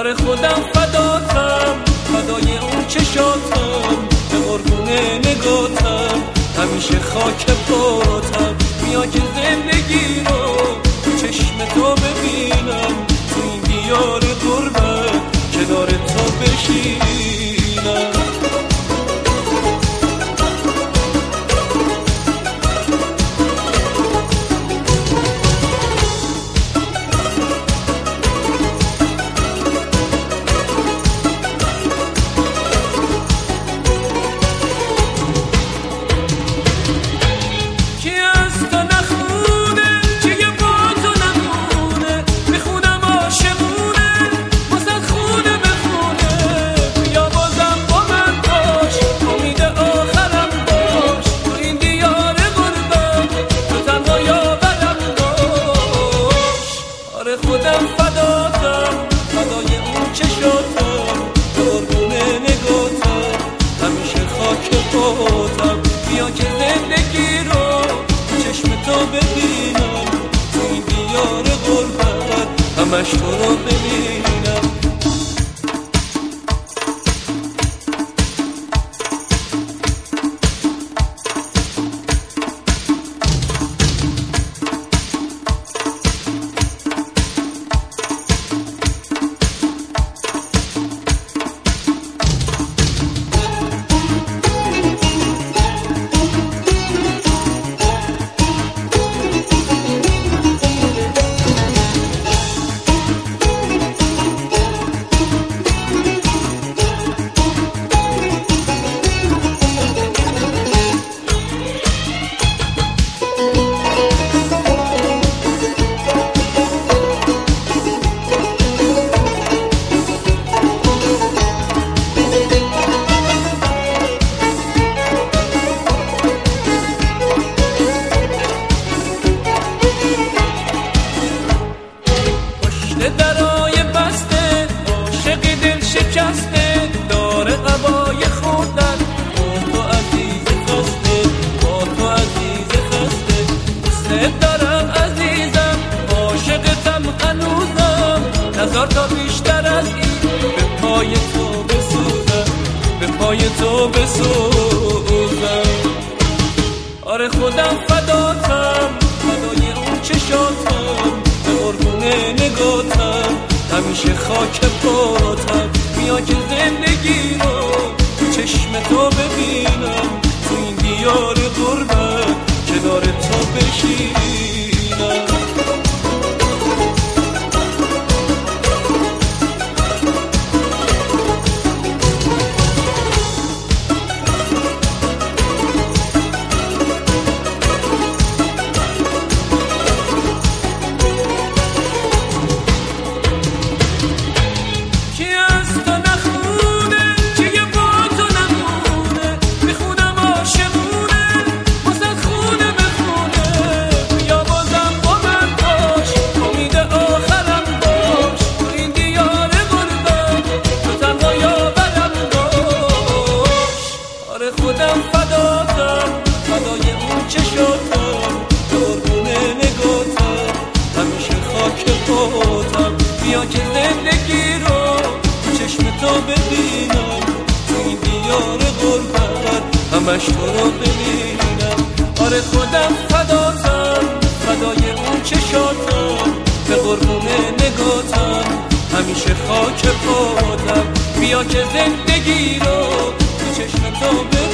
آره خودم فداتم، فدای اون چشاتم، به قربون نگاتم، همیشه خاک پاتم. بیا که زندگی رو تو چشم تو ببینم، تو این دیار غربت کنار تو بشینم. خودم فداتم، فدای اون چشاتم، به قربون نگاتم، همیشه خاک پاتم. بیا که زندگی رو چشم تو ببینم، تو این دیار غربت همش تو رو ببینم. درای بسته عاشق دل شکسته، داره قبای خوردن با تو عزیز خسته، با تو عزیز خسته. دوست دارم عزیزم، عاشقتم هنوزم، نزار تا بیشتر از این به پای تو بسوزم، به پای تو بسوزم. آره خودم فداتم، فدای اون چشاتم، به قربون نگاتم، همیشه خاک پاتم. بیا که زندگی رو تو چشم تو ببینم، تو این دیار غربت کنار تو بشینم. خودم فداتم، فدای اون چشاتم، به قربون نگاتم، همیشه خاک پاتم. بیا که زندگی رو تو چشم تو ببینم، تو این دیار غربت همش تو رو ببینم. آره خودم فداتم، فدای اون چشاتم، به قربون نگاتم، همیشه خاک پاتم. بیا که زندگی رو تو چشم تو ببینم.